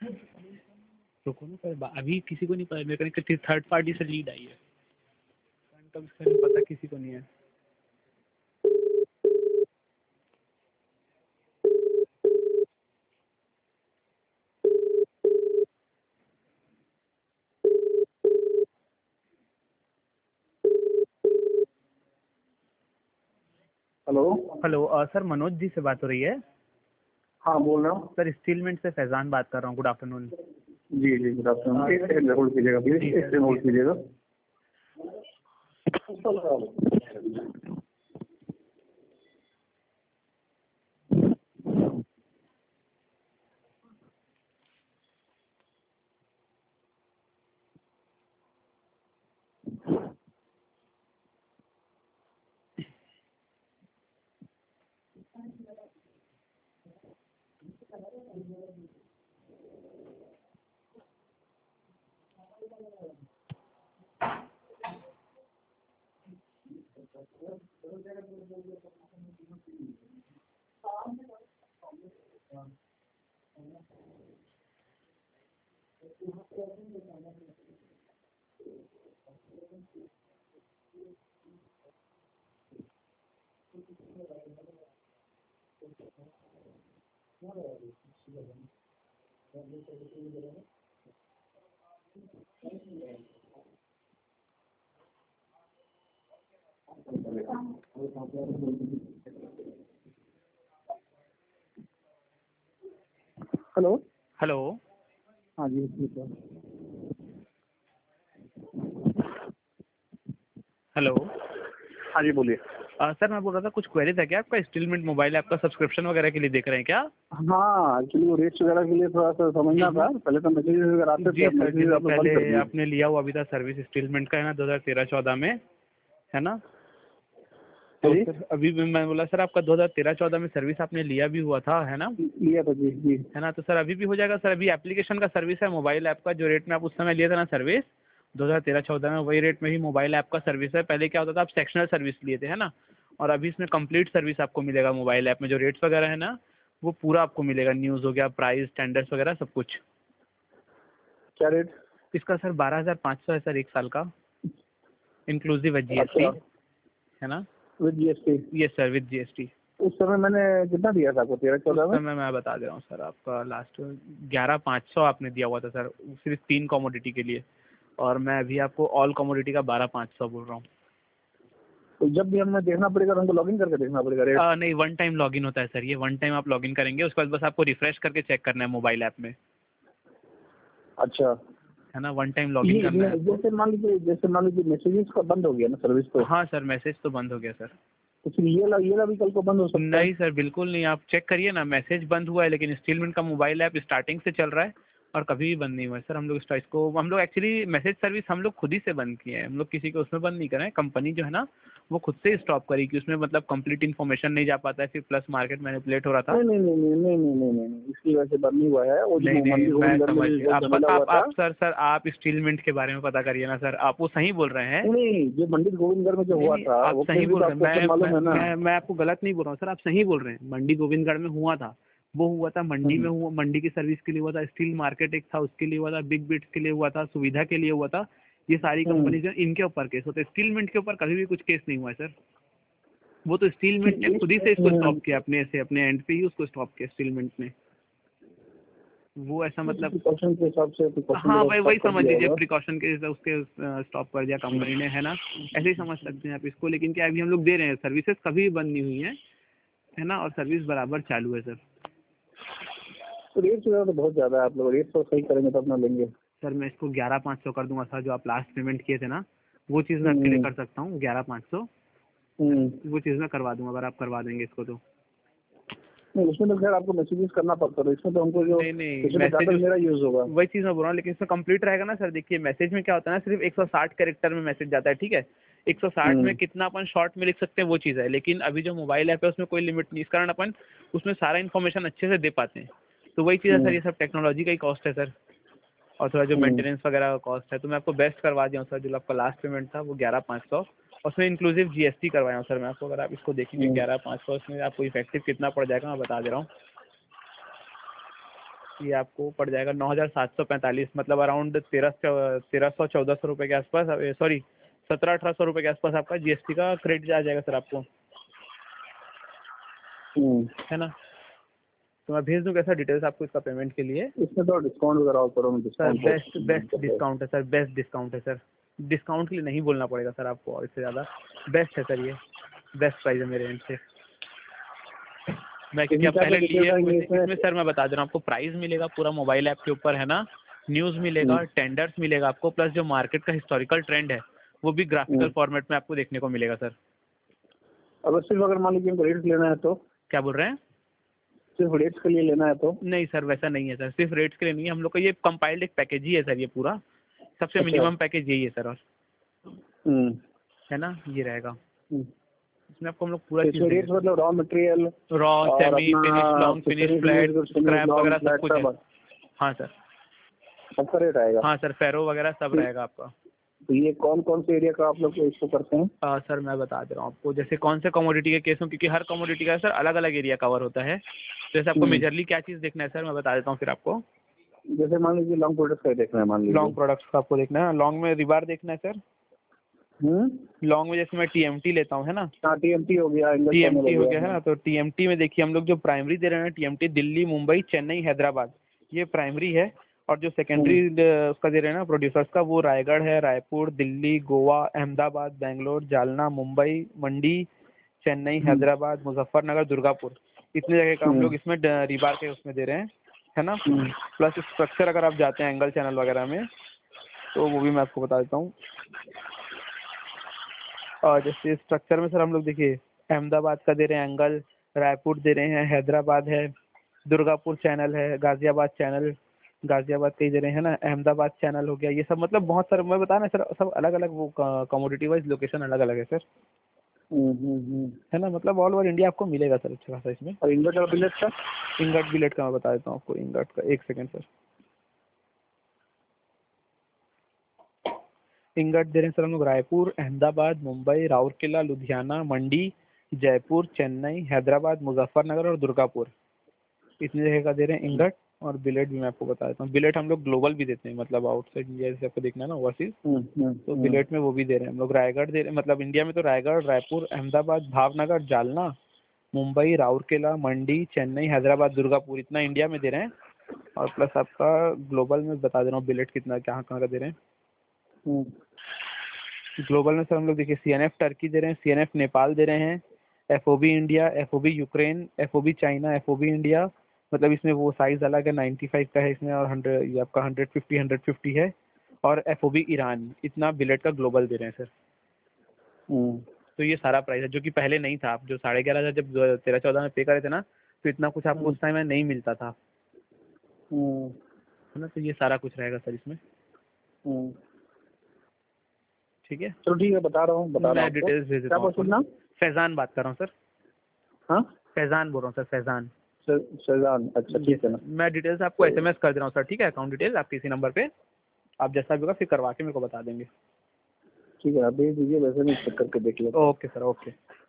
रुको ना सर, अभी किसी को नहीं पता, मेरे को थर्ड पार्टी से लीड आई है, कब इसका नहीं पता, किसी को नहीं है। Hello. Hello sir, Manoj ji से बात हो रही है? हाँ, बोल रहा हूँ। सर स्टीलमेंट से फैजान बात कर रहा हूँ। Good afternoon. जी जी, गुड आफ्टरनून। एक सेकंड होल्ड कीजिएगा प्लीज, एक सेकंड होल्ड कीजिएगा। हेलो। हेलो। हाँ जी, सर। हेलो। हाँ जी, बोलिए। सर मैं बोल रहा था, कुछ क्वेरी था क्या आपका? स्टीलमेंट मोबाइल ऐप का सब्सक्रिप्शन वगैरह के लिए देख रहे हैं क्या? हाँ, एक्चुअली वो रेट्स वगैरह के लिए थोड़ा सा समझना था। पहले तो मैसेजेस वगैरह आते थे, जी अब सर, मैसेजेस जैसे आप लोग बंद कर पहले दिए। आपने लिया हुआ अभी था सर्विस स्टीलमेंट का, है ना, 2013-14 में, है ना? तो जी, सर अभी भी मैं बोला सर, आपका 2013-14 में सर्विस आपने लिया भी हुआ था, है ना? लिया था जी जी। है ना? तो सर अभी भी हो जाएगा सर। अभी एप्लीकेशन का सर्विस है, मोबाइल ऐप का जो रेट में आप उस समय लिए थे ना सर्विस 2013-14 में, वही रेट में ही मोबाइल ऐप का सर्विस है। पहले क्या होता था, आप सेक्शनल सर्विस लिए थे, है ना? और अभी इसमें कंप्लीट सर्विस आपको मिलेगा मोबाइल ऐप में। जो रेट्स वगैरह है ना, वो पूरा आपको मिलेगा। न्यूज़ हो गया, प्राइस, स्टैंडर्ड्स वगैरह सब कुछ। क्या रेट? इसका सर 12,500 है सर, 1 साल का, इंक्लूसिव है जीएसटी, अच्छा, है ना? With GST? ये सर विद जीएसटी। उस समय मैंने कितना दिया था आपको, 13-14 उस में? समय मैं बता दे रहा हूँ सर, आपका लास्ट 11,500 आपने दिया हुआ था सर, सिर्फ 3 कमोडिटी के लिए। और मैं अभी आपको ऑल कमोडिटी का 12,500 बोल रहा हूँ। तो जब भी हमें देखना पड़ेगा, हमको लॉगिन करके देखना पड़ेगा रेट? नहीं, वन टाइम लॉगिन होता है सर, ये वन टाइम आप लॉगिन करेंगे, उसके बाद बस आपको रिफ्रेश करके चेक करना है मोबाइल ऐप में, अच्छा, है ना? वन टाइम लॉगिन करना है आपको। जैसे मान लीजिए मैसेजेस का बंद हो गया ना सर्विस, तो हाँ सर, मैसेज तो बंद हो गया सर। तो फिर ये ला भी कल को बंद हो सकता है? नहीं सर, बिल्कुल नहीं। आप चेक करिए ना, मैसेज बंद हुआ है, लेकिन स्टीलमेंट का मोबाइल ऐप स्टार्टिंग से चल रहा है और कभी भी बंद नहीं हुआ है सर। हम लोग एक्चुअली मैसेज सर्विस हम लोग खुद ही से बंद किए हैं। हम लोग किसी को उसमें बंद नहीं कर रहे हैं। कंपनी जो है ना, वो खुद से ही स्टॉप करी कि उसमें मतलब कंप्लीट इन्फॉर्मेशन नहीं जा पाता है, फिर प्लस मार्केट मैनिपुलेट हो रहा था। नहीं नहीं नहीं नहीं नहीं नहीं नहीं नहीं नहीं, इसकी वजह से बंद नहीं हुआ है। वो जो नहीं नहीं, मंडी मैं गोविंदगढ़ में समझ जो गया। झमेला हुआ था। आप स्टीलमेंट के बारे में पता करिए ना सर, आप वो सही बोल रहे हैं। नहीं नहीं, जो मंडी गोविंदगढ़ में जो नहीं हुआ नहीं, था आप वो सही केस भी बोल तो रहे हैं। आपको सब मालूम है ना? मैं आपको गलत नहीं बोल रहा हूँ सर, आप सही बोल रहे हैं। मंडी गोविंदगढ़ में हुआ था, वो हुआ था मंडी में हुआ, मंडी की सर्विस के लिए हुआ था। स्टील मार्केट एक था, उसके लिए हुआ था। बिग बिट्स के लिए हुआ था, सुविधा के लिए हुआ था। ये सारी हम्म। कंपनी जो इनके ऊपर केस होते हैं। स्टीलमेंट के ऊपर कभी भी कुछ केस नहीं हुआ है सर। वो तो स्टीलमेंट ने खुद ही से इसको स्टॉप किया, अपने से अपने एंड पे ही उसको स्टॉप किया स्टीलमेंट ने। वो ऐसा मतलब, प्रिकॉशन के हिसाब से प्रिकॉशन के हाँ साथ भाई, वही स्टॉप कर समझ दिया लीजिए, होगा। प्रिकॉशन के उसके स्टॉप कर दिया कंपनी ने, है ना? ऐसे ही समझ सकते हैं आप इसको। लेकिन क्या, अभी हम लोग दे रहे हैं सर्विसेज, कभी बंद नहीं हुई है ना? और सर्विस बराबर चालू है सर। तो रेट जो है तो बहुत ज्यादा है। आप लोग रेट तो सही करेंगे तब ना लेंगे। सर मैं इसको 11,500 कर दूंगा सर। जो आप लास्ट पेमेंट किए थे ना, वो चीज़ मैं आपके लिए हम्म कर सकता हूँ, 11,500। हम्म। वो चीज़ मैं करवा दूंगा अगर आप करवा देंगे इसको तो। नहीं, उसमें तो खैर आपको मैसेजेस करना पड़ता है। इसमें तो हमको जो नहीं नहीं, इसमें मैसेज डाटा मेरा यूज होगा। वही चीज़ मैं बोल रहा हूँ, लेकिन इसमें कंप्लीट रहेगा ना सर। देखिए मैसेज में क्या होता है ना, सिर्फ 160 कैरेक्टर में मैसेज जाता है, ठीक है? 160 में कितना अपन शॉर्ट में लिख सकते हैं वो चीज़ है। लेकिन अभी जो मोबाइल ऐप है उसमें कोई लिमिट नहीं, इस कारण अपन उसमें सारा इन्फॉर्मेशन अच्छे से दे पाते हैं। तो वही चीज़ है सर, हम्म ये सब टेक्नोलॉजी का ही कॉस्ट है सर। और थोड़ा जो हम्म। मेंटेनेंस वगैरह का कॉस्ट है, तो मैं आपको बेस्ट करवा दिया हूँ सर। जो आपका लास्ट पेमेंट था वो 11,500, उसमें इंक्लूसिव जीएसटी करवाया हूँ सर मैं आपको। अगर आप इसको देखेंगे हम्म। 11,500, उसमें आपको इफेक्टिव कितना पड़ जाएगा मैं बता दे रहा हूँ। ये आपको पड़ जाएगा 9,745, मतलब अराउंड 1300-1400 रुपये के आसपास, सॉरी 1700-1800 रुपये के आसपास आपका GST का क्रेडिट आ जाएगा सर आपको, है ना। तो मैं भेज दूँ कैसा डिटेल्स आपको इसका पेमेंट के लिए। इसमें तो डिस्काउंट वगैरह और करो, सर बेस्ट डिस्काउंट डिस्काउंट है सर, बेस्ट डिस्काउंट है सर। डिस्काउंट के लिए नहीं बोलना पड़ेगा सर आपको, और इससे ज़्यादा बेस्ट है सर, ये बेस्ट प्राइस है मेरे एंड से। मैं क्योंकि आप पहले लिए हुए थे, इसमें सर मैं बता दे रहा हूँ आपको प्राइस मिलेगा पूरा मोबाइल ऐप के ऊपर, है ना। न्यूज़ मिलेगा, टेंडर्स मिलेगा आपको, प्लस जो मार्केट का हिस्टोरिकल ट्रेंड है वो भी ग्राफिकल फॉर्मेट में आपको देखने को मिलेगा सर। अब सिर्फ अगर मान लीजिए हमको रेट्स लेना है तो? क्या बोल रहे हैं? सिर्फ रेट्स के लिए लेना है तो? नहीं सर वैसा नहीं है सर, सिर्फ रेट्स के लिए नहीं है, हम लोग का ये कंपाइल्ड एक पैकेज ही है सर, ये पूरा सबसे मिनिमम पैकेज यही है सर। और है ना, ये रहेगा, इसमें आपको हम लोग पूरा चीज रेट्स मतलब raw material, raw, semi finish, long finish, flat, scrap वगैरह सब कुछ है। हाँ सर, सबका रेट आएगा? हाँ सर, फेरो वगैरह सब रहेगा आपका। तो ये कौन कौन से एरिया का आप लोग इसको करते हैं? सर मैं बता दे रहा हूँ आपको, जैसे कौन से कमोडिटी के केस में, क्योंकि हर कमोडिटी का सर अलग अलग एरिया कवर होता है। जैसे आपको मेजरली क्या चीज़ देखना है सर, मैं बता देता हूँ फिर आपको। जैसे मान लीजिए लॉन्ग प्रोडक्ट्स का देखना है, मान लीजिए लॉन्ग प्रोडक्ट्स का आपको देखना है, लॉन्ग में रिबार देखना है सर। लॉन्ग में जैसे मैं TMT लेता हूँ, है ना। हाँ TMT हो गया, TMT हो गया, है ना। तो TMT में देखिए हम लोग जो प्राइमरी दे रहे हैं TMT, दिल्ली, मुंबई, चेन्नई, हैदराबाद, ये प्राइमरी है। और जो सेकेंडरी उसका दे रहे हैं ना प्रोड्यूसर्स का, वो रायगढ़ है, रायपुर, दिल्ली, गोवा, अहमदाबाद, बेंगलोर, जालना, मुंबई, मंडी, चेन्नई, हैदराबाद, मुजफ्फरनगर, दुर्गापुर, इतने जगह का हम लोग इसमें रिबार के उसमें दे रहे हैं, है ना। प्लस स्ट्रक्चर अगर आप जाते हैं एंगल चैनल वगैरह में, तो वो भी मैं आपको बता देता हूँ। और जैसे स्ट्रक्चर में सर हम लोग देखिए अहमदाबाद का दे रहे हैं एंगल, रायपुर दे रहे हैं, हैदराबाद है, दुर्गापुर चैनल है, गाजियाबाद चैनल, गाजियाबाद कहीं दे रहे हैं ना, अहमदाबाद चैनल हो गया, ये सब मतलब बहुत सारे मैं बता रहा सर, सब अलग अलग वो कमोडिटी वाइज लोकेशन अलग अलग है सर, है ना। मतलब ऑल ओवर इंडिया आपको मिलेगा सर अच्छा खासा इसमें। और इंगट और बिलेट का? इंगट बिलेट का मैं बता देता हूँ आपको, इंगट का एक सेकेंड सर। इंगट दे रहे हैं सर हम लोग रायपुर, अहमदाबाद, मुंबई, राउरकेला, लुधियाना, मंडी, जयपुर, चेन्नई, हैदराबाद, मुजफ्फरनगर और दुर्गापुर, इतनी जगह का दे रहे हैं इंगट। और बिलेट भी मैं आपको बता देता हूँ, बिलेट हम लोग ग्लोबल भी देते हैं, मतलब आउटसाइड इंडिया जैसे आपको देखना है ना ओवरसीज, तो बिलेट में वो भी दे रहे हैं हम लोग। रायगढ़ दे रहे हैं, मतलब इंडिया में तो रायगढ़, रायपुर, अहमदाबाद, भावनगर, जालना, मुंबई, राउरकेला, मंडी, चेन्नई, हैदराबाद, दुर्गापुर, इतना इंडिया में दे रहे हैं। और प्लस आपका ग्लोबल में बता दे रहा हूँ बिलेट कितना कहाँ कहाँ का दे रहे हैं। ग्लोबल में सर हम लोग देखिए CNF टर्की दे रहे हैं, CNF नेपाल दे रहे हैं, FOB India, FOB Ukraine, FOB China, FOB India, मतलब इसमें वो साइज अलग है, 95 का है इसमें, और 100 ये आपका 150 है। और FOB ईरान, इतना बिलेट का ग्लोबल दे रहे हैं सर। तो ये सारा प्राइस है जो कि पहले नहीं था। आप जो 11,500 जब 13-14 में पे करे थे ना, तो इतना कुछ आपको उस टाइम में नहीं मिलता था, है ना। तो ये सारा कुछ रहेगा सर इसमें, ठीक है। चलो ठीक है, बता रहा हूँ मैं डिटेल्स भेज देता हूँ। फैजान बात कर रहा हूँ सर। हाँ फैजान बोल रहा हूँ सर, फैजान। फैजान, अच्छा ठीक है ना। मैं डिटेल्स आपको SMS कर दे रहा हूँ सर, ठीक है। अकाउंट डिटेल्स आपके इसी नंबर पे, आप जैसा भी होगा फिर करवा के मेरे को बता देंगे। ठीक है, आप भेज दीजिए, वैसे नहीं चेक करके देख लेते। Okay sir, okay.